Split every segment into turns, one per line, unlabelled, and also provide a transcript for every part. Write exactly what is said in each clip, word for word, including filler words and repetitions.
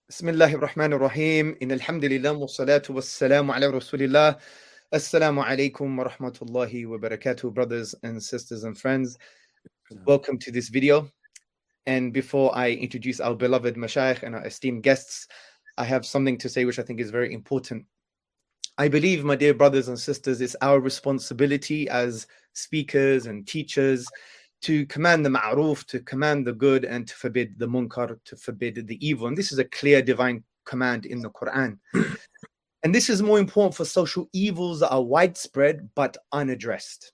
Bismillahir Rahmanir Rahim. In alhamdulillah wa salatu wa salamu ala rasulillah. Assalamu alaikum wa rahmatullahi wa barakatuh, brothers and sisters and friends. Welcome to this video. And before I introduce our beloved mashayikh and our esteemed guests, I have something to say which I think is very important. I believe, my dear brothers and sisters, it's our responsibility as speakers and teachers to command the ma'ruf, to command the good, and to forbid the munkar, to forbid the evil. And this is a clear divine command in the Quran. And this is more important for social evils that are widespread but unaddressed.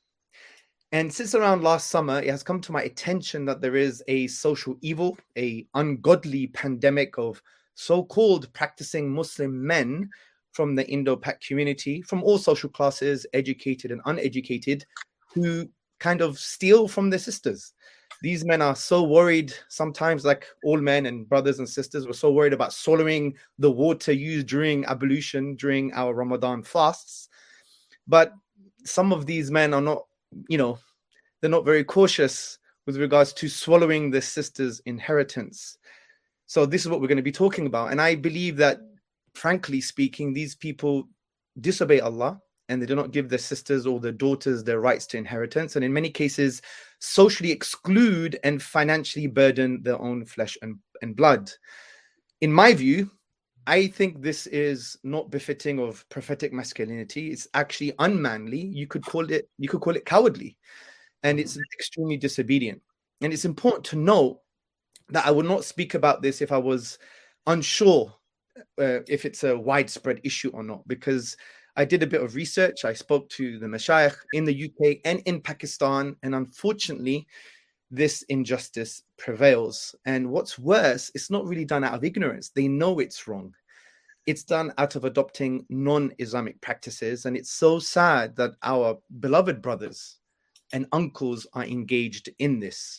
And since around last summer, it has come to my attention that there is a social evil, a ungodly pandemic of so-called practicing Muslim men from the Indo-Pak community, from all social classes, educated and uneducated, who kind of steal from their sisters. These men are so worried, sometimes like all men and brothers and sisters, were so worried about swallowing the water used during ablution, during our Ramadan fasts. But some of these men are not, you know, they're not very cautious with regards to swallowing their sisters' inheritance. So this is what we're going to be talking about. And I believe that, frankly speaking, these people disobey Allah, and they do not give their sisters or their daughters their rights to inheritance, and in many cases socially exclude and financially burden their own flesh and, and blood. In my view, I think this is not befitting of prophetic masculinity. It's actually unmanly. You could call it, you could call it cowardly, and it's extremely disobedient. And it's important to note that I would not speak about this if I was unsure uh, if it's a widespread issue or not, because I did a bit of research. I spoke to the mashayikh in the U K and in Pakistan, and unfortunately, this injustice prevails. And what's worse, it's not really done out of ignorance. They know it's wrong. It's done out of adopting non-Islamic practices, and it's so sad that our beloved brothers and uncles are engaged in this.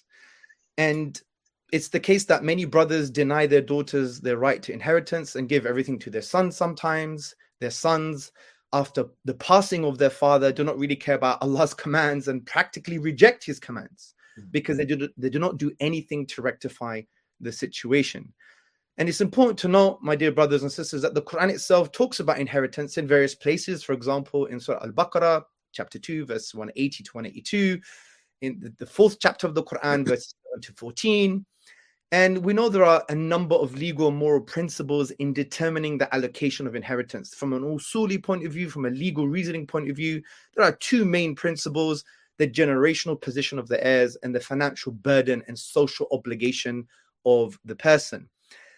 And it's the case that many brothers deny their daughters their right to inheritance and give everything to their sons sometimes. Their sons, after the passing of their father, do not really care about Allah's commands and practically reject his commands because they do, they do not do anything to rectify the situation. And it's important to note, my dear brothers and sisters, that the Quran itself talks about inheritance in various places. For example, in Surah Al-Baqarah, chapter two, verse one eighty to one eighty-two, in the, the fourth chapter of the Quran, verse seven to fourteen. And we know there are a number of legal and moral principles in determining the allocation of inheritance. From an usuli point of view, from a legal reasoning point of view, there are two main principles: the generational position of the heirs and the financial burden and social obligation of the person.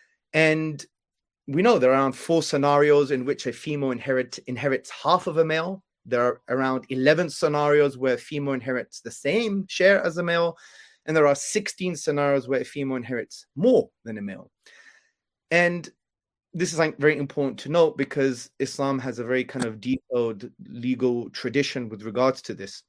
And we know there are around four scenarios in which a female inherit, inherits half of a male. There are around eleven scenarios where a female inherits the same share as a male. And there are sixteen scenarios where a female inherits more than a male. And this is like very important to note because Islam has a very kind of detailed legal tradition with regards to this.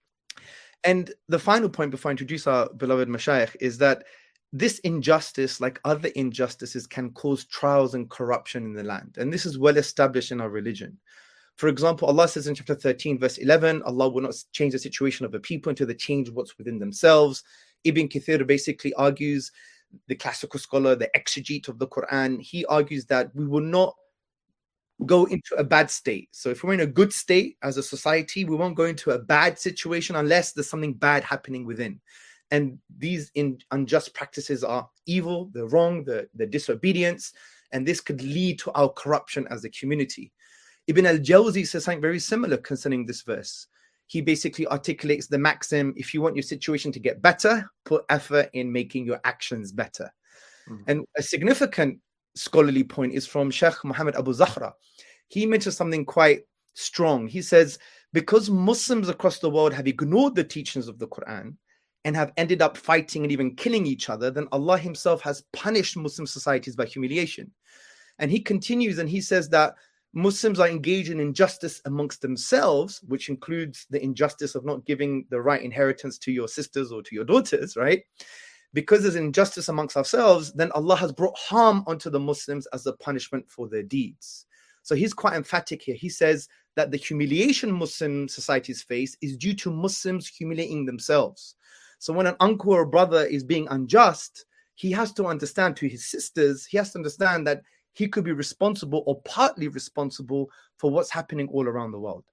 And the final point before I introduce our beloved mashayikh is that this injustice, like other injustices, can cause trials and corruption in the land. And this is well established in our religion. For example, Allah says in chapter thirteen, verse eleven, Allah will not change the situation of a people until they change what's within themselves. Ibn Kathir basically argues, the classical scholar, the exegete of the Quran, he argues that we will not go into a bad state. So if we're in a good state as a society, we won't go into a bad situation unless there's something bad happening within. And these in, unjust practices are evil, they're wrong, they're, they're disobedience, and this could lead to our corruption as a community. Ibn al-Jawzi says something very similar concerning this verse. He basically articulates the maxim, if you want your situation to get better, put effort in making your actions better. Mm-hmm. And a significant scholarly point is from Sheikh Muhammad Abu Zahra. He mentions something quite strong. He says, because Muslims across the world have ignored the teachings of the Quran and have ended up fighting and even killing each other, then Allah himself has punished Muslim societies by humiliation. And he continues and he says that Muslims are engaged in injustice amongst themselves, which includes the injustice of not giving the right inheritance to your sisters or to your daughters, right? Because there's injustice amongst ourselves, then Allah has brought harm onto the Muslims as a punishment for their deeds. So he's quite emphatic here. He says that the humiliation Muslim societies face is due to Muslims humiliating themselves. So when an uncle or a brother is being unjust, he has to understand to his sisters, he has to understand that he could be responsible or partly responsible for what's happening all around the world.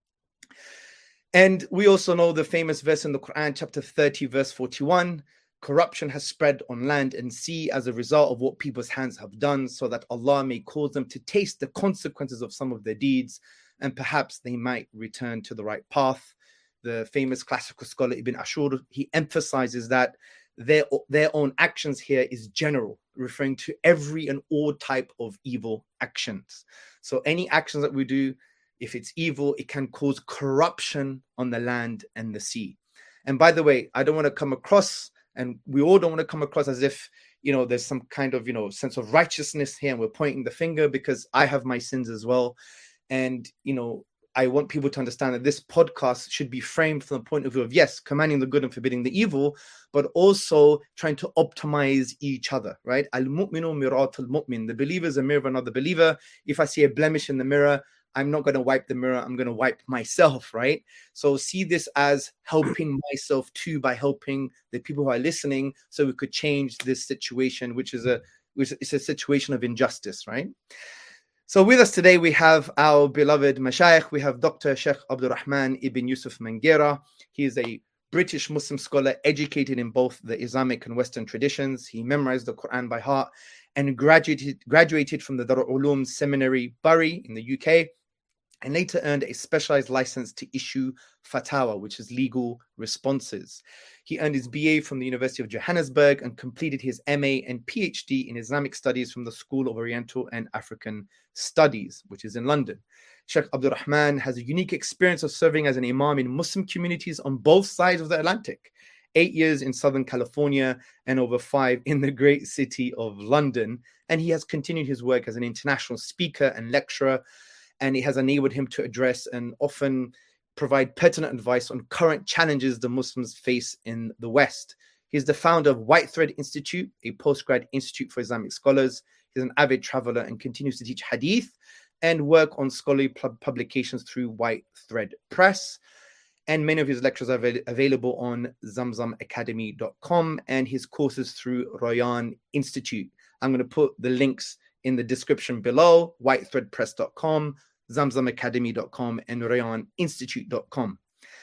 And we also know the famous verse in the Quran, chapter thirty, verse forty-one, corruption has spread on land and sea as a result of what people's hands have done, so that Allah may cause them to taste the consequences of some of their deeds, and perhaps they might return to the right path. The famous classical scholar Ibn Ashur, he emphasizes that their, their own actions here is general, referring to every and all type of evil actions. So any actions that we do, if it's evil, it can cause corruption on the land and the sea. And by the way, I don't want to come across, and we all don't want to come across as if, you know, there's some kind of, you know, sense of righteousness here and we're pointing the finger, because I have my sins as well. And, you know, I want people to understand that this podcast should be framed from the point of view of, yes, commanding the good and forbidding the evil, but also trying to optimize each other, right? Al-mu'minu mirat al-mu'min. The believer is a mirror of another believer. If I see a blemish in the mirror, I'm not going to wipe the mirror. I'm going to wipe myself, right? So see this as helping myself too, by helping the people who are listening, so we could change this situation, which is a which is a situation of injustice, right? So with us today, we have our beloved Mashayikh. We have Doctor Sheikh Abdul Rahman Ibn Yusuf Manghera. He is a British Muslim scholar, educated in both the Islamic and Western traditions. He memorized the Quran by heart and graduated, graduated from the Darul Uloom Seminary, Bury in the U K, and later earned a specialized license to issue fatwa, which is legal responses. He earned his B A from the University of Johannesburg and completed his M A and P H D in Islamic Studies from the School of Oriental and African Studies, which is in London. Sheikh Abdul Rahman has a unique experience of serving as an imam in Muslim communities on both sides of the Atlantic. Eight years in Southern California and over five in the great city of London. And he has continued his work as an international speaker and lecturer, and it has enabled him to address and often provide pertinent advice on current challenges the Muslims face in the West. He's the founder of White Thread Institute, a postgrad institute for Islamic scholars. He's an avid traveler and continues to teach hadith and work on scholarly pub- publications through White Thread Press. And many of his lectures are av- available on zamzam academy dot com and his courses through Royan Institute. I'm going to put the links in the description below: white thread press dot com, zamzam academy dot com, and royan institute dot com.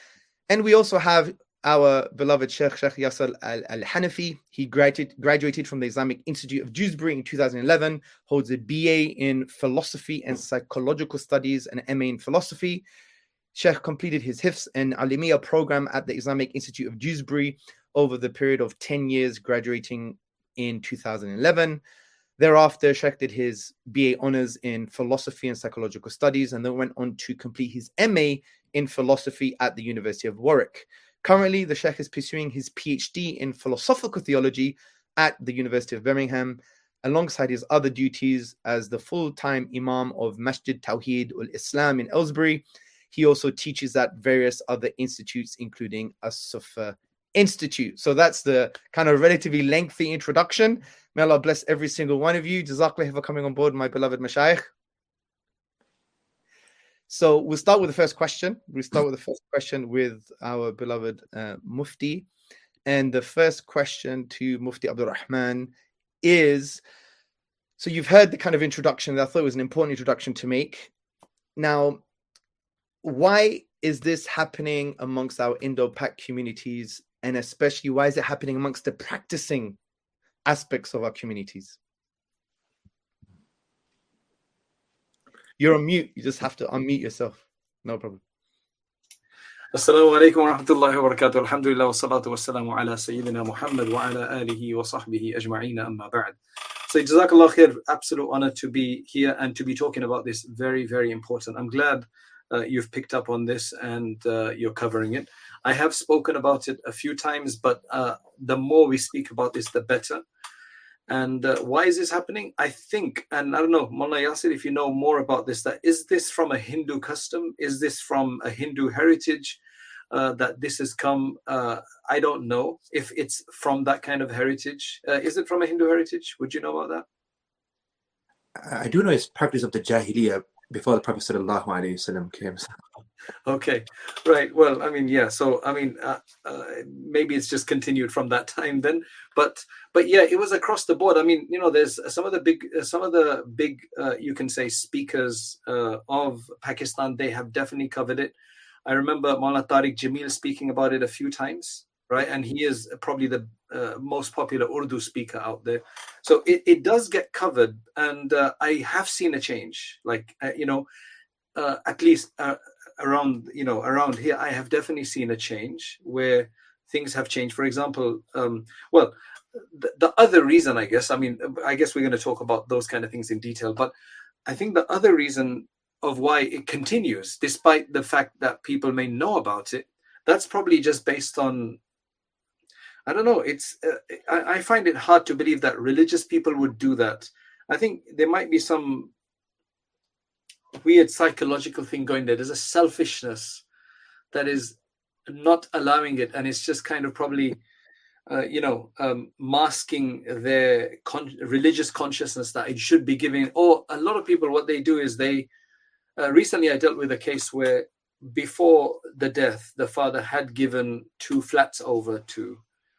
And we also have our beloved Sheikh, Sheikh Yasser Al-Hanafi. He graduated, graduated from the Islamic Institute of Dewsbury in two thousand eleven, holds a B A in Philosophy and Psychological Studies and M A in Philosophy. Sheikh completed his Hifz and Alimiya program at the Islamic Institute of Dewsbury over the period of ten years, graduating in two thousand eleven. Thereafter, Sheikh did his B A honors in Philosophy and Psychological Studies and then went on to complete his M A in Philosophy at the University of Warwick. Currently, the Sheikh is pursuing his P H D in Philosophical Theology at the University of Birmingham, alongside his other duties as the full-time Imam of Masjid Tawheed ul-Islam in Aylesbury. He also teaches at various other institutes, including As-Sufa Institute. So that's the kind of relatively lengthy introduction. May Allah bless every single one of you. Jazakallah for coming on board, my beloved Mashayikh. So we'll start with the first question. We'll start with the first question with our beloved uh, Mufti. And the first question to Mufti Abdul Rahman is, so you've heard the kind of introduction that I thought was an important introduction to make. Now, why is this happening amongst our Indo-Pak communities, and especially why is it happening amongst the practicing aspects of our communities? You're on mute. You just have to unmute yourself. No problem.
Assalamu alaikum wa rahmatullahi wa barakatuh. Alhamdulillah wa salatu wa salamu ala Sayyidina Muhammad wa ala alihi wa sahbihi ajma'ina amma ba'd. So Jazakallah khair, absolute honor to be here and to be talking about this very, very important. I'm glad uh, you've picked up on this and uh, you're covering it. I have spoken about it a few times, but uh, the more we speak about this, the better. And uh, why is this happening? I think, and I don't know, Mullah Yasir, if you know more about this, that is this from a Hindu custom? Is this from a Hindu heritage uh, that this has come? Uh, I don't know if it's from that kind of heritage. Uh, is it from a Hindu heritage? Would you know about that?
I do know it's practice of the Jahiliyyah before the Prophet Sallallahu Alaihi Wasallam came.
Okay, right. Well, I mean, yeah. So, I mean, uh, uh, maybe it's just continued from that time then. But, but yeah, it was across the board. I mean, you know, there's some of the big, uh, some of the big, uh, you can say, speakers uh, of Pakistan. They have definitely covered it. I remember Maulana Tariq Jamil speaking about it a few times, right? And he is probably the uh, most popular Urdu speaker out there. So it, it does get covered, and uh, I have seen a change. Like, uh, you know, uh, at least. Uh, around you know around here I have definitely seen a change where things have changed. For example, um well the, the other reason, I guess I mean I guess we're going to talk about those kind of things in detail, but I think the other reason of why it continues despite the fact that people may know about it, that's probably just based on, I don't know, it's uh, I, I find it hard to believe that religious people would do that. I think there might be some weird psychological thing going there. There's a selfishness that is not allowing it, and it's just kind of probably uh, you know um, masking their con- religious consciousness that it should be giving. Or a lot of people, what they do is they uh, recently I dealt with a case where before the death the father had given two flats over to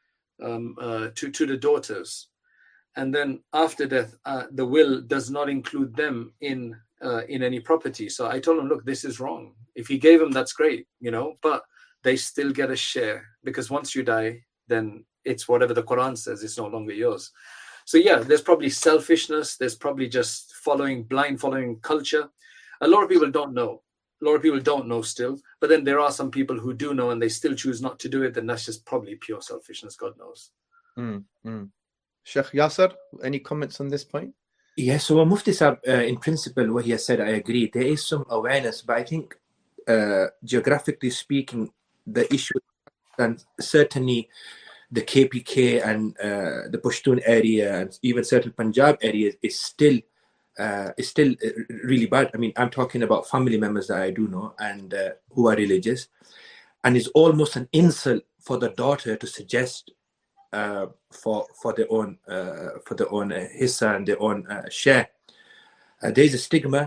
um, uh, to to the daughters, and then after death uh, the will does not include them in Uh, in any property. So I told him, look, this is wrong. If he gave them, that's great, you know, but they still get a share, because once you die, then it's whatever the Quran says, it's no longer yours. So yeah, there's probably selfishness. There's probably just following, blind following culture. A lot of people don't know. A lot of people don't know still, but then there are some people who do know and they still choose not to do it. Then that's just probably pure selfishness. God knows.
Mm, mm. Sheikh Yasser, any comments on this point?
Yes, so Mufti Sahib, uh, in principle, what he has said, I agree. There is some awareness, but I think, uh, geographically speaking, the issue, and certainly the K P K and uh, the Pashtun area, and even certain Punjab areas, is still uh, is still really bad. I mean, I'm talking about family members that I do know and uh, who are religious, and it's almost an insult for the daughter to suggest. Uh, for for their own uh, for their own uh, hissa and their own uh, share. Uh, there's a stigma.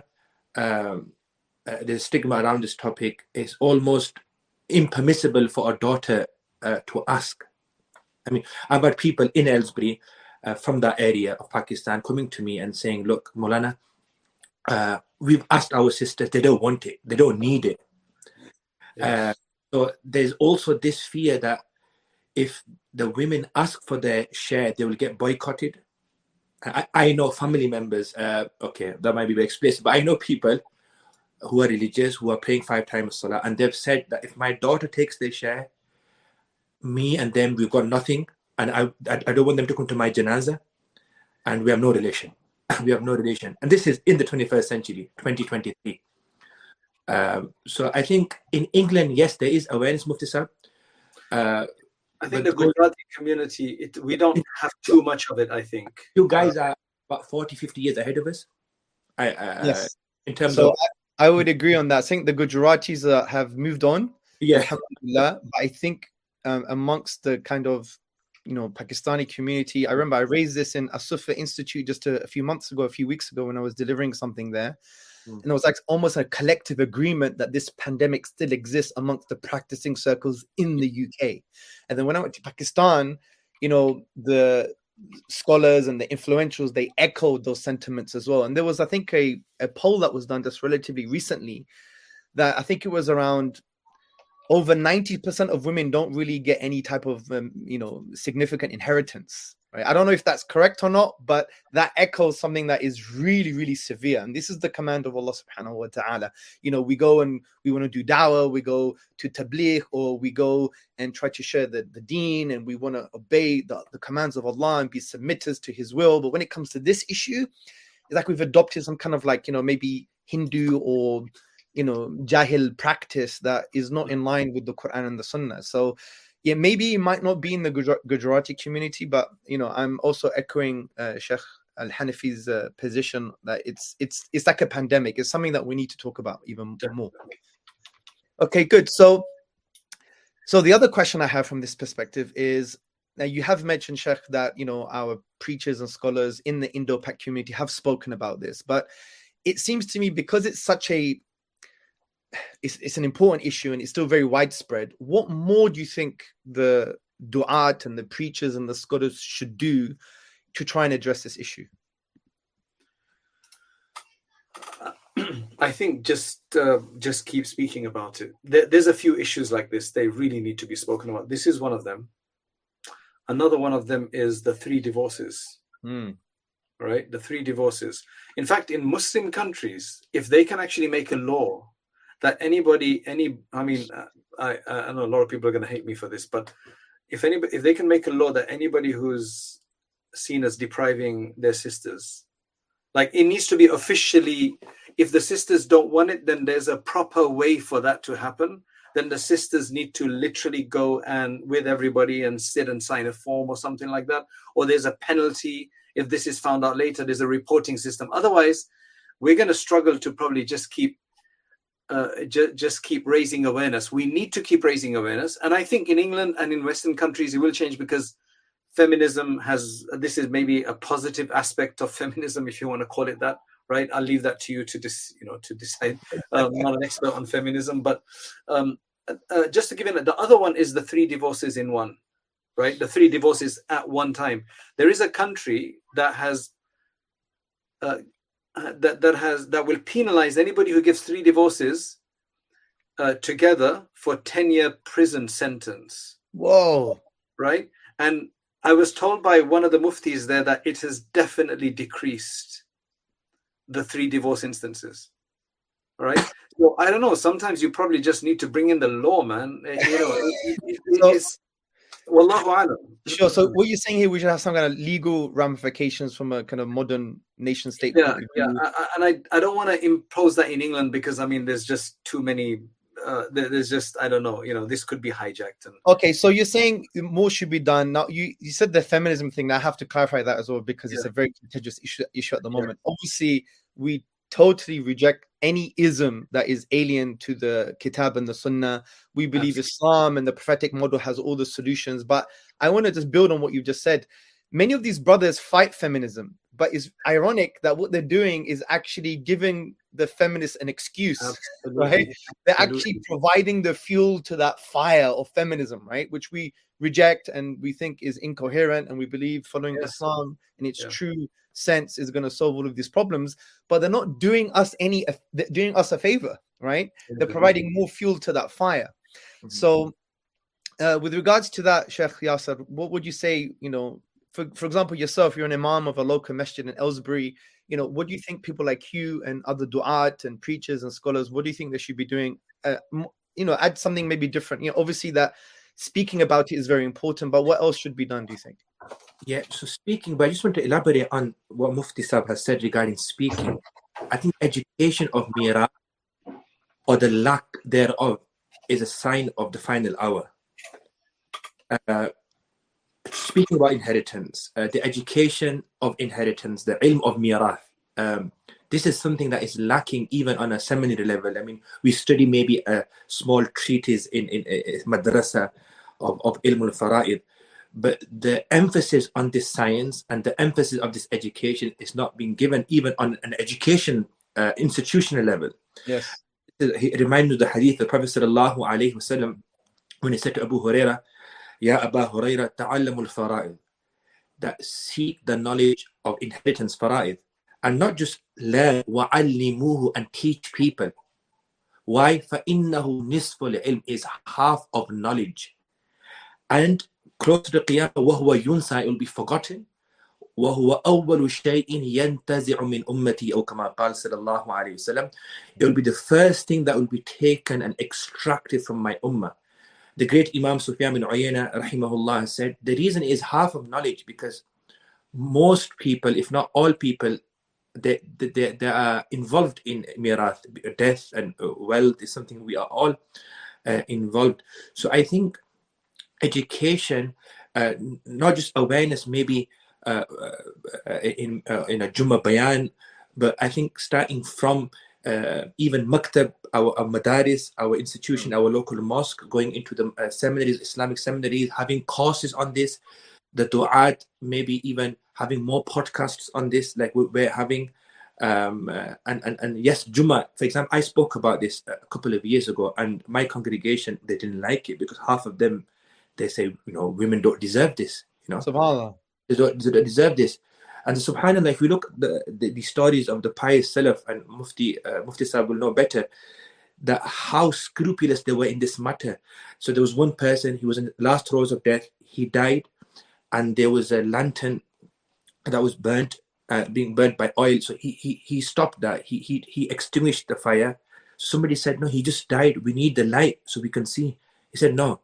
Um, uh, there's a stigma around this topic. It's almost impermissible for a daughter uh, to ask. I mean, I've had people in Aylesbury uh, from that area of Pakistan coming to me and saying, "Look, Maulana, uh, we've asked our sisters. They don't want it. They don't need it." Yes. Uh, so there's also this fear that if the women ask for their share, they will get boycotted. I, I know family members, uh, okay, that might be very explicit, but I know people who are religious, who are praying five times Salah, and they've said that if my daughter takes their share, me and them, we've got nothing, and I, I, I don't want them to come to my janazah, and we have no relation. We have no relation. And this is in the twenty-first century, twenty twenty-three. Um, so I think in England, yes, there is awareness, Mufti Sahib. Uh,
I think the Gujarati community, it, we don't have too much of it, I think.
You guys are about forty, fifty years ahead of us. I, uh,
yes.
In terms
so
of...
I, I would agree on that. I think the Gujaratis uh, have moved on.
Yeah.
Alhamdulillah. But I think um, amongst the kind of, you know, Pakistani community, I remember I raised this in As-Sufa Institute just a, a few months ago, a few weeks ago when I was delivering something there. And it was like almost a collective agreement that this pandemic still exists amongst the practicing circles in the U K. And then when I went to Pakistan, you know, the scholars and the influentials, they echoed those sentiments as well. And there was, I think, a, a poll that was done just relatively recently that I think it was around over ninety percent of women don't really get any type of, um, you know, significant inheritance. Right? I don't know if that's correct or not, but that echoes something that is really, really severe. And this is the command of Allah subhanahu wa ta'ala. You know, we go and we want to do dawah, we go to tabligh, or we go and try to share the, the deen, and we want to obey the, the commands of Allah and be submitters to his will. But when it comes to this issue, it's like we've adopted some kind of like, you know, maybe Hindu or, you know, Jahil practice that is not in line with the Quran and the Sunnah. So, yeah, maybe it might not be in the Gujarati community, but, you know, I'm also echoing uh, Sheikh Al-Hanafi's uh, position that it's it's it's like a pandemic. It's something that we need to talk about even more. Okay, good. So, so the other question I have from this perspective is, now you have mentioned, Sheikh, that, you know, our preachers and scholars in the Indo-Pak community have spoken about this, but it seems to me because it's such a it's, it's an important issue and it's still very widespread. What more do you think the du'at and the preachers and the scholars should do to try and address this issue?
I think just uh, just keep speaking about it. There, there's a few issues like this. They really need to be spoken about. This is one of them. Another one of them is the three divorces.
Mm.
Right? The three divorces. In fact, in Muslim countries, if they can actually make a law that anybody, any, I mean, I, I know a lot of people are going to hate me for this, but if anybody, if they can make a law that anybody who's seen as depriving their sisters, like it needs to be officially, if the sisters don't want it, then there's a proper way for that to happen. Then the sisters need to literally go and with everybody and sit and sign a form or something like that. Or there's a penalty. If this is found out later, there's a reporting system. Otherwise, we're going to struggle to probably just keep uh, ju- just keep raising awareness. We need to keep raising awareness. And I think in England and in Western countries, it will change because feminism has, this is maybe a positive aspect of feminism, if you want to call it that, right? I'll leave that to you to dis, you know, to decide. I'm not an expert on feminism, but um, uh, just to give you, the other one is the three divorces in one, right? The three divorces at one time. There is a country that has, uh, that that has that will penalize anybody who gives three divorces uh, together for ten-year prison sentence.
Whoa!
Right, and I was told by one of the muftis there that it has definitely decreased the three divorce instances. All right. So I don't know. Sometimes you probably just need to bring in the law, man. You know, it, it, it,
so,
it's wallahu alam.
Sure. So what you're saying here, we should have some kind of legal ramifications from a kind of modern nation state.
Yeah, yeah. I, and I, I don't want to impose that in England because I mean, there's just too many. Uh, there's just I don't know. You know, this could be hijacked. And
okay, so you're saying more should be done now. You you said the feminism thing. I have to clarify that as well because yeah. it's a very contentious issue issue at the moment. Yeah. Obviously, we totally reject any ism that is alien to the Kitab and the Sunnah. We believe Absolutely. Islam and the prophetic model has all the solutions. But I want to just build on what you just said. Many of these brothers fight feminism, but it's ironic that what they're doing is actually giving the feminists an excuse, Absolutely. Right? They're Absolutely. Actually providing the fuel to that fire of feminism, right? Which we reject and we think is incoherent, and we believe following yes. Islam in its yeah. true sense is going to solve all of these problems. But they're not doing us any, they're doing us a favor, right? Mm-hmm. They're providing more fuel to that fire. Mm-hmm. So, uh, with regards to that, Sheikh Yasser, what would you say? You know, for for example, yourself, you're an imam of a local masjid in Aylesbury. You know, what do you think people like you and other du'at and preachers and scholars, what do you think they should be doing? Uh, you know, add something maybe different. You know, obviously that speaking about it is very important, but what else should be done, do you think?
Yeah, so speaking, but I just want to elaborate on what Mufti Sahib has said regarding speaking. I think education of Mira, or the lack thereof, is a sign of the final hour. Uh, speaking about inheritance, uh, the education of inheritance, the ilm of Mirath, um, this is something that is lacking even on a seminary level. I mean, we study maybe a small treatise in, in, in madrasa of, of ilm al-fara'id, but the emphasis on this science and the emphasis of this education is not being given even on an education uh, institutional level.
Yes.
It reminds me of the hadith of the Prophet sallallahu alaihi wasallam when he said to Abu Huraira, Ya Abu Huraira, ta'allamu al-fara'id, that seek the knowledge of inheritance, fara'id, and not just learn, wa'allimuhu, and teach people. Why? فَإِنَّهُ نِصْفُ الْعِلْمِ is half of knowledge. And close to the Qiyamah, وَهُوَ يُنْسَى, it will be forgotten. وَهُوَ أَوَّلُ شَيْءٍ يَنْتَزِعُ مِنْ أُمَّتِي أو كما قال صلى الله عليه وسلم. It will be the first thing that will be taken and extracted from my ummah. The great Imam Sufyan bin Uyayna rahimahullah said, the reason is half of knowledge because most people, if not all people, they, they, they are involved in mirath, death and wealth is something we are all uh, involved. So I think education, uh, not just awareness, maybe uh, uh, in uh, in a Jummah Bayan, but I think starting from uh, even Maktab, our, our Madaris, our institution, our local mosque, going into the uh, seminaries, Islamic seminaries, having courses on this, the du'at, maybe even having more podcasts on this, like we're having, Um, uh, and, and, and yes, Jummah, for example, I spoke about this a couple of years ago, and my congregation, they didn't like it because half of them, they say, you know, women don't deserve this, you know,
SubhanAllah.
They don't, they don't deserve this. And subhanAllah, if we look at the, the, the stories of the pious Salaf, and Mufti, uh, Mufti Sahib will know better, that how scrupulous they were in this matter. So there was one person, he was in the last throes of death, he died, and there was a lantern that was burnt, uh, being burnt by oil. So he he he stopped that. He he he extinguished the fire. Somebody said, no, he just died. We need the light so we can see. He said, no.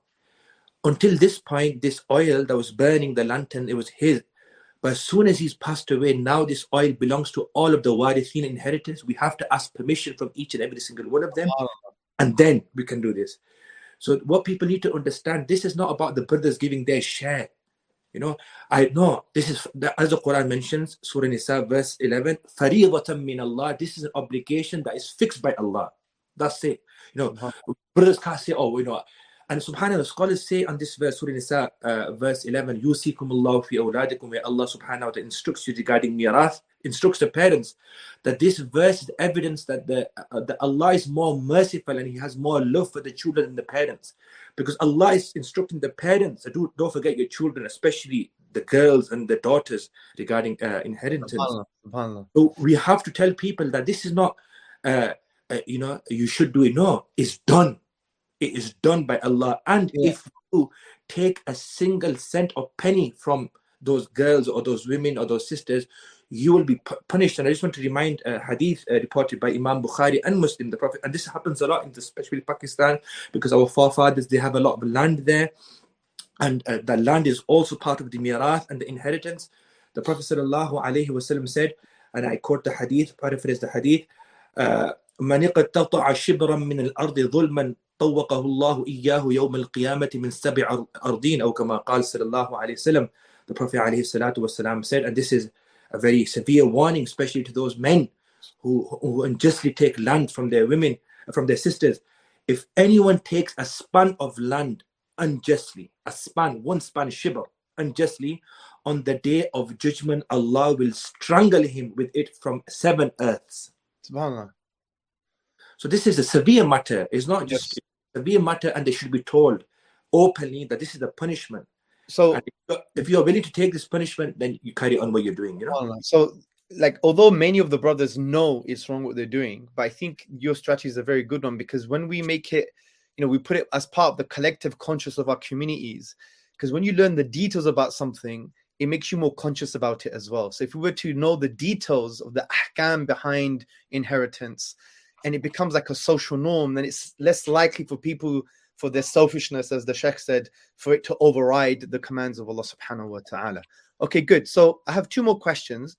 Until this point, this oil that was burning the lantern, it was his. But as soon as he's passed away, now this oil belongs to all of the Warithin inheritors. We have to ask permission from each and every single one of them. And then we can do this. So what people need to understand, this is not about the brothers giving their share. You know, I know this is, as the Quran mentions, Surah Nisa, verse eleven, فَرِيضَةً مِّنَ اللَّهِ. This is an obligation that is fixed by Allah. That's it. You know, uh-huh. Brothers can't say, oh, you know, and subhanAllah, scholars say on this verse, Surah Nisa, uh, verse eleven, يُوسِيكُمُ اللَّهُ فِي أَوْلَادِكُمْ, where Allah subhanahu wa ta'ala instructs you regarding mirath, instructs the parents, that this verse is evidence that the uh, that Allah is more merciful and He has more love for the children than the parents. Because Allah is instructing the parents, do, don't forget your children, especially the girls and the daughters, regarding uh, inheritance. SubhanAllah. SubhanAllah. So we have to tell people that this is not, uh, uh, you know, you should do it. No, it's done. It is done by Allah. And yeah. if you take a single cent or penny from those girls or those women or those sisters, you will be pu- punished. And I just want to remind a hadith uh, reported by Imam Bukhari and Muslim, the Prophet, and this happens a lot in especially Pakistan, because our forefathers, they have a lot of land there, and uh, the land is also part of the mirath and the inheritance. The Prophet sallallahu alaihi wasallam said, and I quote the hadith, paraphrase the hadith, من اقتطع شبرا من الأرض ظلما طوقه الله إياه يوم القيامة من سبع أرضين أو كما قال صلى الله عليه وسلم. The Prophet عليه الصلاة والسلام said, and this is a very severe warning, especially to those men who, who unjustly take land from their women, from their sisters. If anyone takes a span of land unjustly, a span, one span shibr, unjustly, on the day of judgment, Allah will strangle him with it from seven earths.
SubhanAllah.
So this is a severe matter. It's not just yes. a severe matter, and they should be told openly that this is the punishment.
So
and if you're willing to take this punishment, then you carry on what you're doing, you know.
So, like, although many of the brothers know it's wrong what they're doing, but I think your strategy is a very good one, because when we make it, you know, we put it as part of the collective conscious of our communities. Because when you learn the details about something, it makes you more conscious about it as well. So if we were to know the details of the ahkam behind inheritance, and it becomes like a social norm, then it's less likely for people, for their selfishness, as the Sheikh said, for it to override the commands of Allah subhanahu wa ta'ala. Okay, good. So I have two more questions.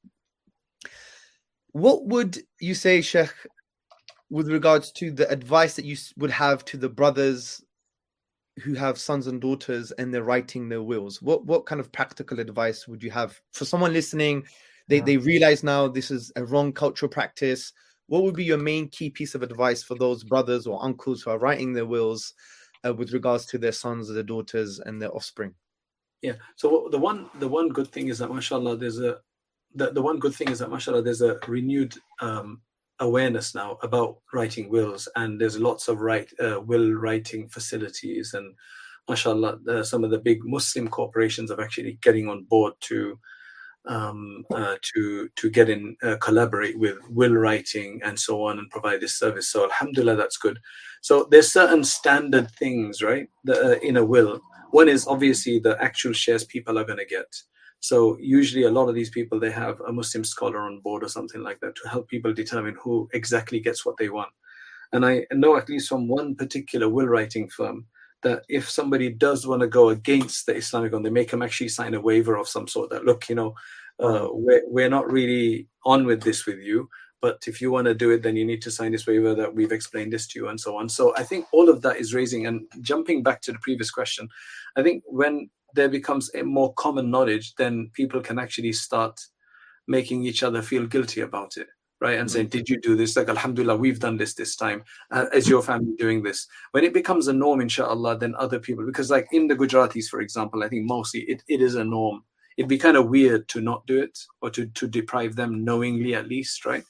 What would you say, Sheikh, with regards to the advice that you would have to the brothers who have sons and daughters and they're writing their wills? What what kind of practical advice would you have for someone listening? They, yeah. they realize now this is a wrong cultural practice. What would be your main key piece of advice for those brothers or uncles who are writing their wills uh, with regards to their sons, their daughters, and their offspring?
Yeah. So the one the one good thing is that, mashallah, there's a the, the one good thing is that, mashallah, there's a renewed um, awareness now about writing wills, and there's lots of right uh, will writing facilities, and mashallah, uh, some of the big Muslim corporations are actually getting on board to. Um, uh, to to get in, uh, collaborate with will writing and so on, and provide this service. So alhamdulillah, that's good. So there's certain standard things, right, that, uh, in a will. One is obviously the actual shares people are going to get. So usually a lot of these people, they have a Muslim scholar on board or something like that to help people determine who exactly gets what they want. And I know, at least from one particular will writing firm, that if somebody does want to go against the Islamic one, they make them actually sign a waiver of some sort that, look, you know, uh, we're, we're not really on with this with you, but if you want to do it, then you need to sign this waiver that we've explained this to you and so on. So I think all of that is raising, and jumping back to the previous question, I think when there becomes a more common knowledge, then people can actually start making each other feel guilty about it. Right, and saying, did you do this? Like, alhamdulillah, we've done this this time. Uh, is your family doing this? When it becomes a norm, inshallah, then other people, because like in the Gujaratis, for example, I think mostly it, it is a norm. It'd be kind of weird to not do it, or to, to deprive them knowingly, at least, right?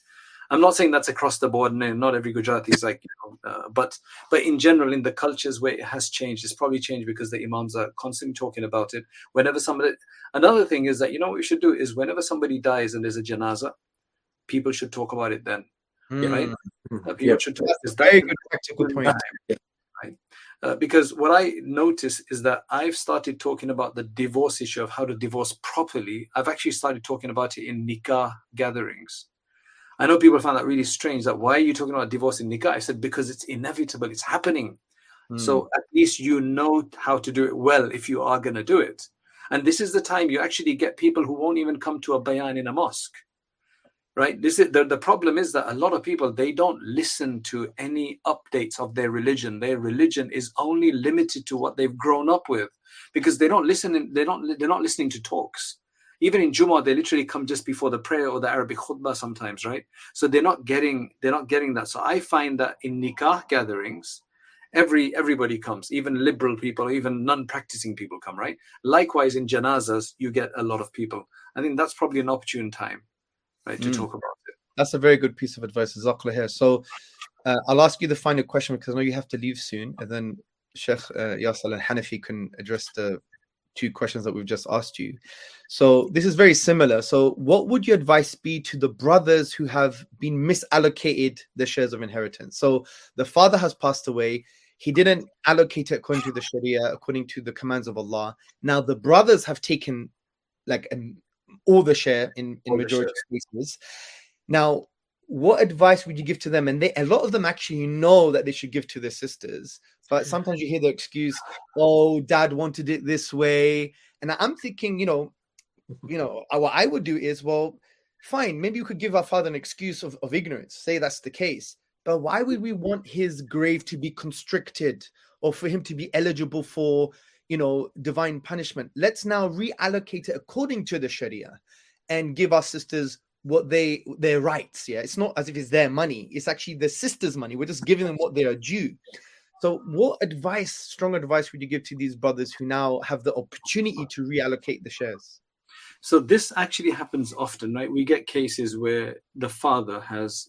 I'm not saying that's across the board, and not every Gujarati is like, you know, uh, but but in general, in the cultures where it has changed, it's probably changed because the imams are constantly talking about it. Whenever somebody, another thing is that, you know, what we should do is whenever somebody dies and there's a janazah, people should talk about it then,
Mm.
right? Uh, people
Yeah.
should talk.
That's
Is
a very
that
good practical point.
right? Uh, because what I notice is that I've started talking about the divorce issue of how to divorce properly. I've actually started talking about it in nikah gatherings. I know people find that really strange, that why are you talking about divorce in nikah? I said, because it's inevitable, it's happening.
Mm.
So at least you know how to do it well if you are going to do it. And this is the time you actually get people who won't even come to a bayan in a mosque. Right? This is the, the problem is that a lot of people, they don't listen to any updates of their religion. Their religion is only limited to what they've grown up with, because they don't listen. They don't. They're not listening to talks. Even in Jummah, they literally come just before the prayer or the Arabic khutbah sometimes, right? So they're not getting. They're not getting that. So I find that in nikah gatherings, every everybody comes, even liberal people, even non-practicing people come, right? Likewise, in janazas, you get a lot of people. I think that's probably an opportune time, right, to
Mm.
talk about it.
That's a very good piece of advice, Jazakallah here. So uh, I'll ask you the final question, because I know you have to leave soon, and then Sheikh uh, Yasir Al-Hanafi can address the two questions that we've just asked you. So this is very similar. So what would your advice be to the brothers who have been misallocated the shares of inheritance? So the father has passed away. He didn't allocate it according to the Sharia, according to the commands of Allah. Now the brothers have taken like an all the share in, in
All the
majority of cases. Now, what advice would you give to them? And they, a lot of them actually know that they should give to their sisters, but sometimes you hear the excuse, "Oh, dad wanted it this way." And I'm thinking, you know, you know, what I would do is, well, fine, maybe you could give our father an excuse of, of ignorance, say that's the case. But why would we want his grave to be constricted or for him to be eligible for, you know, divine punishment? Let's now reallocate it according to the Sharia and give our sisters what they their rights. Yeah, it's not as if it's their money, it's actually the sisters' money. We're just giving them what they are due. So what advice, strong advice, would you give to these brothers who now have the opportunity to reallocate the shares?
So this actually happens often, right? We get cases where the father has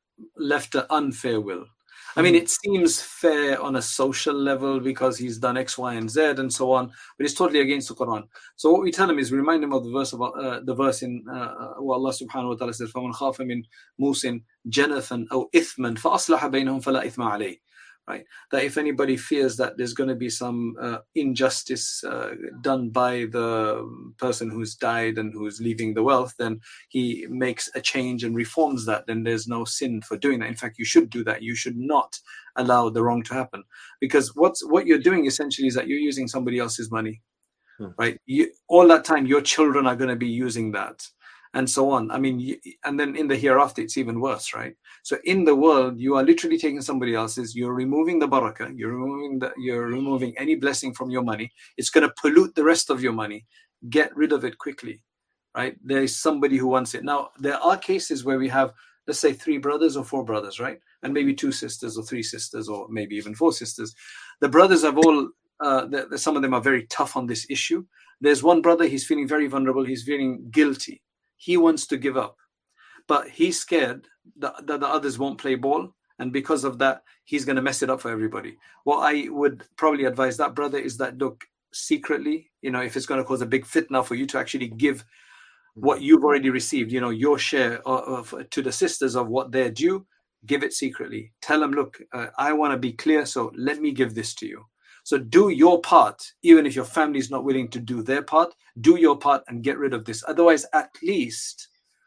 left an unfair will. I mean, it seems fair on a social level because he's done X, Y, and Z and so on, but it's totally against the Quran. So what we tell him is, we remind him of the verse about uh, the verse in uh, where Allah subhanahu wa ta'ala says, فَمَنْ خَافَ مِنْ مُوسٍ جَنَفًا أَوْ إِثْمًا فَأَصْلَحَ بَيْنَهُمْ فَلَا إِثْمَ عَلَيْهِ. Right? That if anybody fears that there's going to be some uh, injustice uh, done by the person who's died and who's leaving the wealth, then he makes a change and reforms that, then there's no sin for doing that. In fact, you should do that. You should not allow the wrong to happen, because what's what you're doing essentially is that you're using somebody else's money, hmm. right? You, all that time, your children are going to be using that, and so on. I mean, you, and then in the hereafter, it's even worse, right? So in the world, you are literally taking somebody else's. You're removing the barakah. You're removing the. You're removing any blessing from your money. It's going to pollute the rest of your money. Get rid of it quickly, right? There is somebody who wants it. Now, there are cases where we have, let's say, three brothers or four brothers, right? And maybe two sisters or three sisters or maybe even four sisters. The brothers have all, uh, the, the, some of them are very tough on this issue. There's one brother, he's feeling very vulnerable. He's feeling guilty. He wants to give up, but he's scared that, that the others won't play ball. And because of that, he's going to mess it up for everybody. What I would probably advise that brother is that, look, secretly, you know, if it's going to cause a big fitna for you to actually give what you've already received, you know, your share of, of, to the sisters of what they're due, give it secretly. Tell them, look, uh, I want to be clear, so let me give this to you. So do your part, even if your family is not willing to do their part, do your part and get rid of this. Otherwise, at least,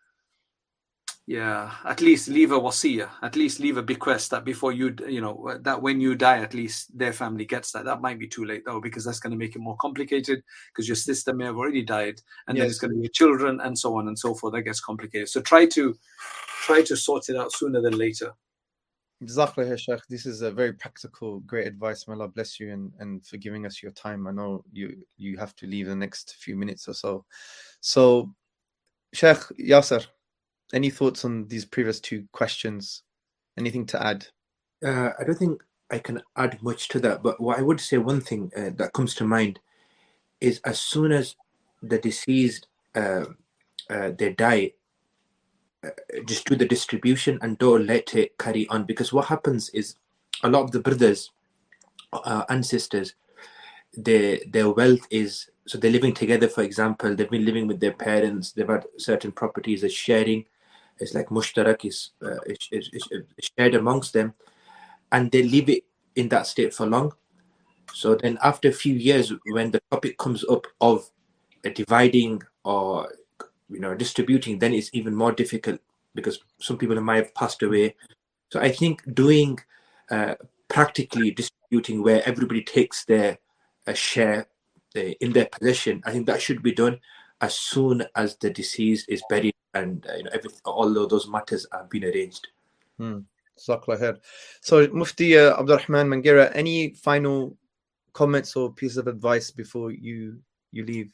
yeah, at least leave a wasiyah, at least leave a bequest that before you, you know, that when you die, at least their family gets that. That might be too late though, because that's going to make it more complicated, because your sister may have already died, and yes. then it's going to be your children and so on and so forth. That gets complicated. So try to, try to sort it out sooner than later.
Jazakallah, Sheikh. This is a very practical, great advice. May Allah bless you, and, and for giving us your time. I know you you have to leave the next few minutes or so. So, Sheikh Yasir, any thoughts on these previous two questions? Anything to add?
Uh, I don't think I can add much to that, but what I would say, one thing uh, that comes to mind is, as soon as the deceased uh, uh, they die, uh, just do the distribution and don't let it carry on. Because what happens is a lot of the brothers uh, and sisters, their their wealth is, so they're living together. For example, they've been living with their parents. They've had certain properties as sharing. It's like mushtarak is, uh, is, is, is shared amongst them, and they leave it in that state for long. So then, after a few years, when the topic comes up of uh, dividing or you know distributing, then it's even more difficult because some people might have passed away. So I think doing uh, practically distributing where everybody takes their a share in their possession, I think that should be done as soon as the deceased is buried and uh, you know everything, all of those matters have been arranged.
Hmm. So Mufti uh, Abdul Rahman Mangira, any final comments or piece of advice before you you leave?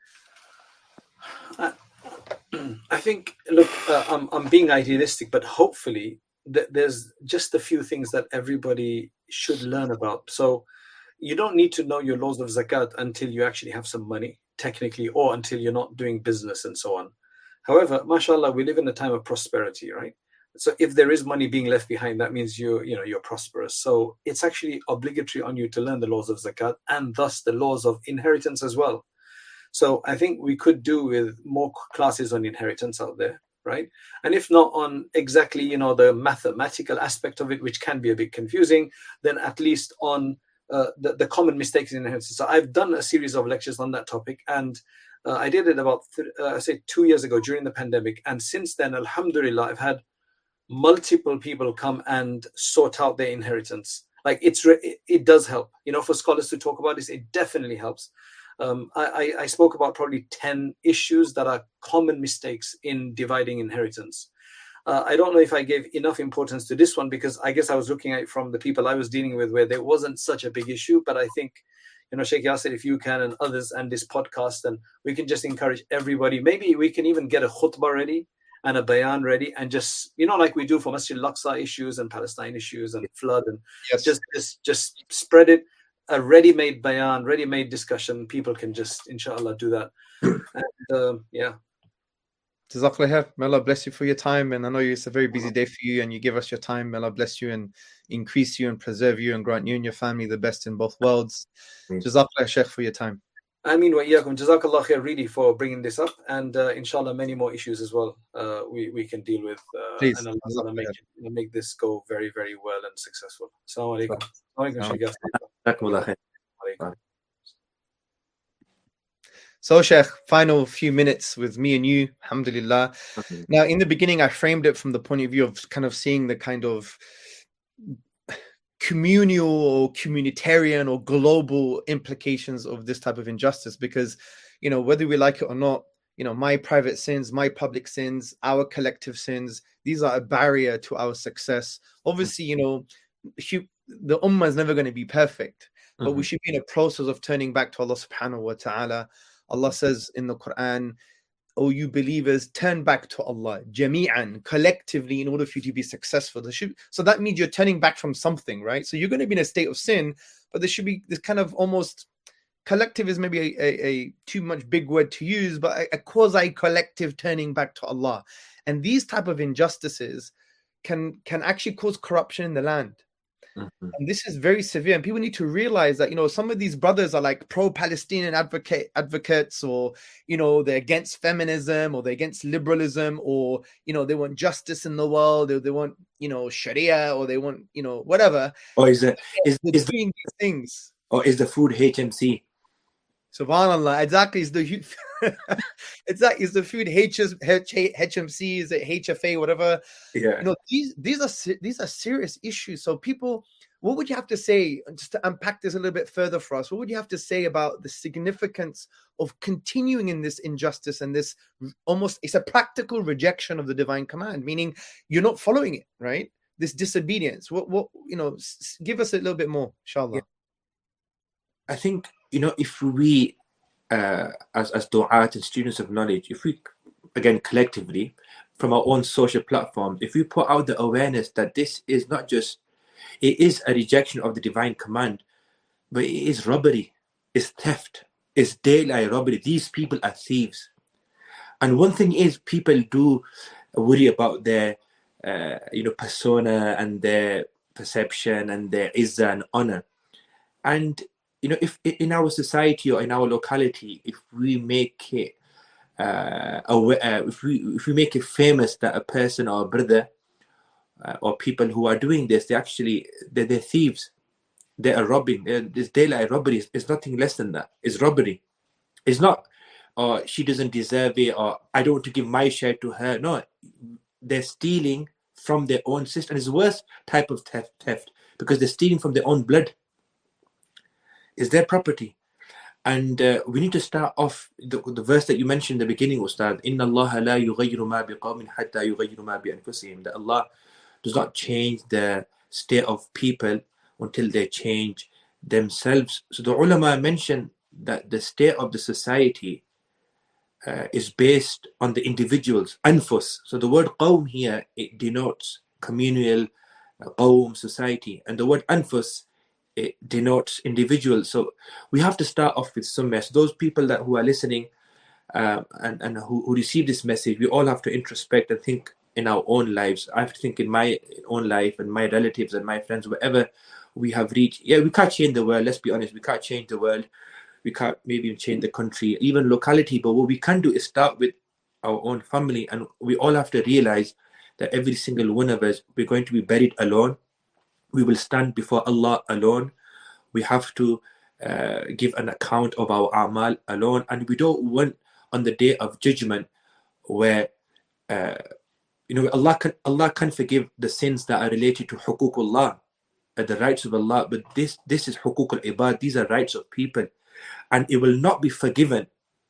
I, I think, look, uh, I'm I'm being idealistic, but hopefully th- there's just a few things that everybody should learn about. So you don't need to know your laws of zakat until you actually have some money, technically, or until you're not doing business and so on. However, mashallah, we live in a time of prosperity, right? So if there is money being left behind, that means you you know you're prosperous. So it's actually obligatory on you to learn the laws of zakat and thus the laws of inheritance as well. So I think we could do with more classes on inheritance out there, right? And if not on exactly you know the mathematical aspect of it, which can be a bit confusing, then at least on Uh, the, the common mistakes in inheritance. So I've done a series of lectures on that topic, and uh, I did it about th- uh, say two years ago during the pandemic. And since then, alhamdulillah, I've had multiple people come and sort out their inheritance. Like it's re- it, it does help, you know, for scholars to talk about this. It definitely helps. Um, I, I, I spoke about probably ten issues that are common mistakes in dividing inheritance. Uh, I don't know if I gave enough importance to this one because I guess I was looking at it from the people I was dealing with where there wasn't such a big issue. But I think, you know, Sheikh Yasser, if you can and others and this podcast, then we can just encourage everybody. Maybe we can even get a khutbah ready and a bayan ready and just, you know, like we do for Masjid Al-Aqsa issues and Palestine issues and flood and
Yes.
just, just, just spread it. A ready-made bayan, ready-made discussion. People can just, inshallah, do that. And uh, yeah.
Jazakallah, may Allah bless you for your time, and I know it's a very busy day for you and you give us your time. May Allah bless you and increase you and preserve you and grant you and your family the best in both worlds.
Mm.
Jazakallah Sheikh for your time.
I mean, wa iyyakum, jazakallah khair really for bringing this up, and uh, inshallah many more issues as well uh, we, we can deal with uh,
Please.
and Allah ta'ala make, it, make this go very, very well and successful. Assalamu alaikum. Assalamu alaikum, Sheikh Yasser.
Jazakumullah khair.
Alaikum.
So Sheikh, final few minutes with me and you, alhamdulillah.
Okay.
Now, in the beginning, I framed it from the point of view of kind of seeing the kind of communal or communitarian or global implications of this type of injustice, because, you know, whether we like it or not, you know, my private sins, my public sins, our collective sins, these are a barrier to our success. Obviously, you know, the ummah is never going to be perfect, but
Mm-hmm.
we should be in a process of turning back to Allah subhanahu wa ta'ala. Allah says in the Quran, "O you believers, turn back to Allah, jami'an, collectively, in order for you to be successful." There should, so that means you're turning back from something, right? So you're going to be in a state of sin, but there should be this kind of almost, collective is maybe a, a, a too much big word to use, but a, a quasi-collective turning back to Allah. And these type of injustices can can actually cause corruption in the land.
Mm-hmm.
And this is very severe. And people need to realize that, you know, some of these brothers are like pro-Palestinian advocate advocates, or, you know, they're against feminism, or they're against liberalism, or, you know, they want justice in the world, or they want, you know, Sharia, or they want, you know, whatever.
Or is it is,
They're
is
doing these things.
or is the food H M C?
Subhanallah, exactly. It's the exactly it's the food H M C, is it H F A, whatever.
Yeah.
You know, these these are these are serious issues. So people, what would you have to say, just to unpack this a little bit further for us? What would you have to say about the significance of continuing in this injustice and this almost, it's a practical rejection of the divine command, meaning you're not following it, right? This disobedience. What what you know? S- give us a little bit more, inshallah.
Yeah. I think, you know, if we, uh, as as du'at and students of knowledge, if we, again, collectively, from our own social platforms, if we put out the awareness that this is not just, it is a rejection of the divine command, but it is robbery, it's theft, it's daylight robbery. These people are thieves. And one thing is, people do worry about their uh, you know persona and their perception and their izzah and honor. And you know, if in our society or in our locality, if we make it uh, aware, uh, if we if we make it famous that a person or a brother uh, or people who are doing this, they actually they're, they're thieves, they are robbing. They're, this daylight robbery is, is nothing less than that. It's robbery. It's not, or oh, she doesn't deserve it, or I don't want to give my share to her. No, they're stealing from their own sister, and it's the worst type of theft, theft because they're stealing from their own blood. It's their property. And uh, we need to start off the, the verse that you mentioned in the beginning, Ustad. Inna Allah la yughayyiru ma biqawmin hatta yughayyiru ma bi anfusihim. That Allah does not change the state of people until they change themselves. So the ulama mentioned that the state of the society uh, is based on the individuals, anfus. So the word qawm here, it denotes communal, uh, qawm, society. And the word anfus, it denotes individuals. So we have to start off with some mess. Those people that who are listening uh, and, and who, who receive this message, we all have to introspect and think in our own lives. I have to think in my own life and my relatives and my friends, wherever we have reached. Yeah, we can't change the world. Let's be honest. We can't change the world. We can't maybe even change the country, even locality. But what we can do is start with our own family. And we all have to realize that every single one of us, we're going to be buried alone. We will stand before Allah alone. We have to uh, give an account of our a'mal alone. And we don't want on the day of judgment where, uh, you know, Allah can, Allah can forgive the sins that are related to huququllah, uh, the rights of Allah. But this, this is huquq al-ibad. These are rights of people. And it will not be forgiven.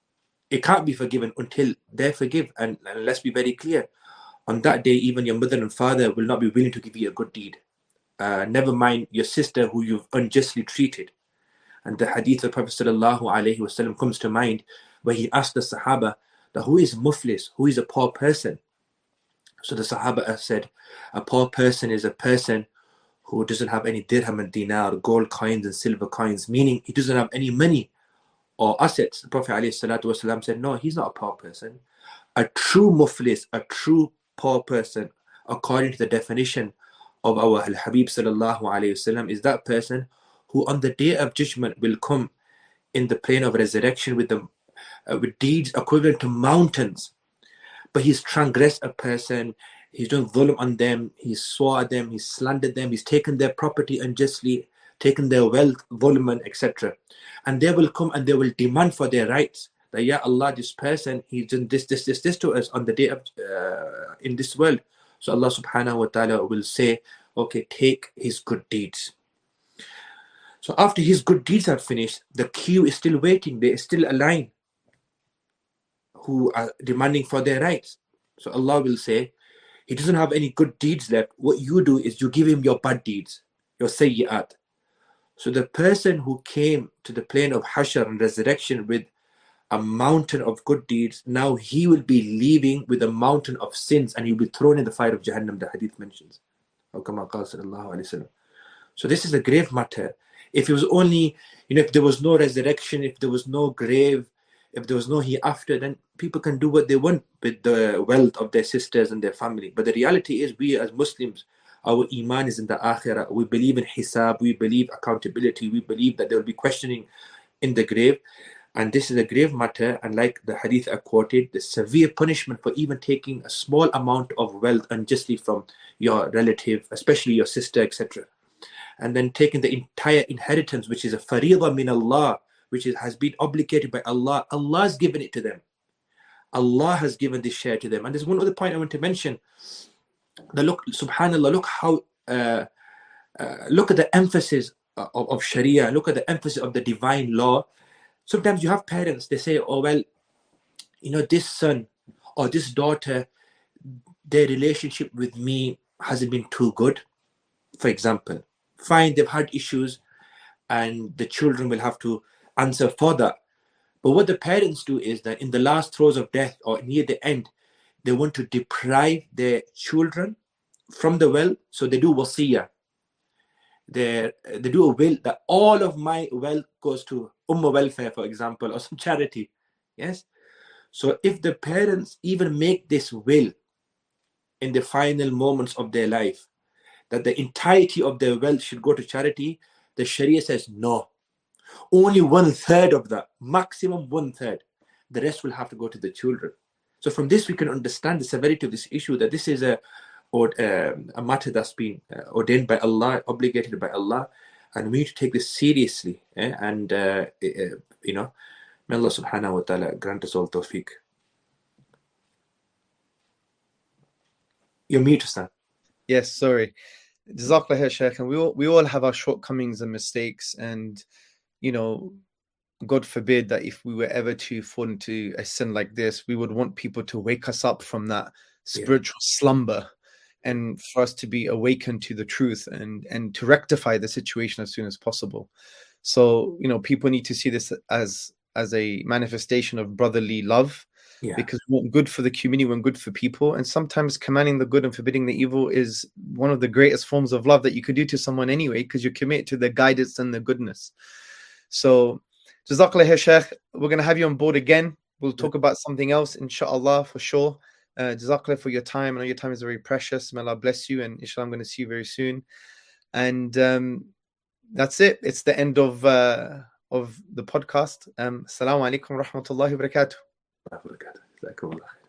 It can't be forgiven until they're forgiven. And, and let's be very clear. On that day, even your mother and father will not be willing to give you a good deed. Uh, never mind your sister who you've unjustly treated. And the hadith of Prophet sallallahu alaihi wasallam comes to mind where he asked the Sahaba that who is muflis, who is a poor person. So the Sahaba said, a poor person is a person who doesn't have any dirham and dinar, gold coins and silver coins, meaning he doesn't have any money or assets. The Prophet alayhi salatu wasallam said, no, he's not a poor person. A true muflis, a true poor person, according to the definition of our Al-Habib sallallahu alayhi wasallam, is that person who on the day of judgment will come in the plane of resurrection with the uh, with deeds equivalent to mountains. But he's transgressed a person, he's done dhulm on them, he's swore at them, he's slandered them, he's taken their property unjustly, taken their wealth, dhulman, et cetera. And they will come and they will demand for their rights. That, ya Allah, this person, he's done this, this, this, this to us on the day of, uh, in this world. So Allah subhanahu wa ta'ala will say, okay, take his good deeds. So after his good deeds are finished, the queue is still waiting. There is still a line who are demanding for their rights. So Allah will say, he doesn't have any good deeds left. What you do is you give him your bad deeds, your sayyi'at. So the person who came to the plane of Hashr and resurrection with a mountain of good deeds, now he will be leaving with a mountain of sins and he will be thrown in the fire of Jahannam, the hadith mentions. So this is a grave matter. If it was only, you know, if there was no resurrection, if there was no grave, if there was no hereafter, then people can do what they want with the wealth of their sisters and their family. But the reality is, we as Muslims, our iman is in the akhirah. We believe in hisab, we believe accountability, we believe that there will be questioning in the grave. And this is a grave matter, and like the hadith I quoted, the severe punishment for even taking a small amount of wealth unjustly from your relative, especially your sister, et cetera. And then taking the entire inheritance, which is a fariḍah min Allah, which is, has been obligated by Allah. Allah has given it to them. Allah has given this share to them. And there's one other point I want to mention. The look, subhanallah, look how, uh, uh, look at the emphasis of, of Sharia, look at the emphasis of the divine law. Sometimes you have parents, they say, oh, well, you know, this son or this daughter, their relationship with me hasn't been too good, for example. Fine, they've had issues and the children will have to answer for that. But what the parents do is that in the last throes of death or near the end, they want to deprive their children from the wealth. So they do wasiyah. They, they do a will that all of my wealth goes to Ummah welfare, for example, or some charity. Yes. So if the parents even make this will, in the final moments of their life, that the entirety of their wealth should go to charity, the Sharia says no. Only one third of that, maximum one third. The rest will have to go to the children. So from this, we can understand the severity of this issue, that this is a, or, um, a matter that's been uh, ordained by Allah, obligated by Allah, and we need to take this seriously. Eh? And, uh, uh, you know, may Allah subhanahu wa ta'ala grant us all tawfiq. You're mute, Stan.
Yes, sorry. Jazakallah khair, Shaykh. And we all, we all have our shortcomings and mistakes. And, you know, God forbid that if we were ever to fall into a sin like this, we would want people to wake us up from that spiritual yeah. slumber, and for us to be awakened to the truth and, and to rectify the situation as soon as possible. So, you know, people need to see this as, as a manifestation of brotherly love. Yeah. Because we want good for the community, we want good for people. And sometimes commanding the good and forbidding the evil is one of the greatest forms of love that you could do to someone anyway, because you're committed to the guidance and the goodness. So, Jazakallah khair, Shaykh. We're going to have you on board again. We'll talk yeah. about something else, inshallah, for sure. Uh, Jazakallah for your time. I know your time is very precious. May Allah bless you. And inshallah, I'm going to see you very soon. And um, that's it. It's the end of uh, of the podcast. Um, Assalamu alaikum wa rahmatullahi wa barakatuh.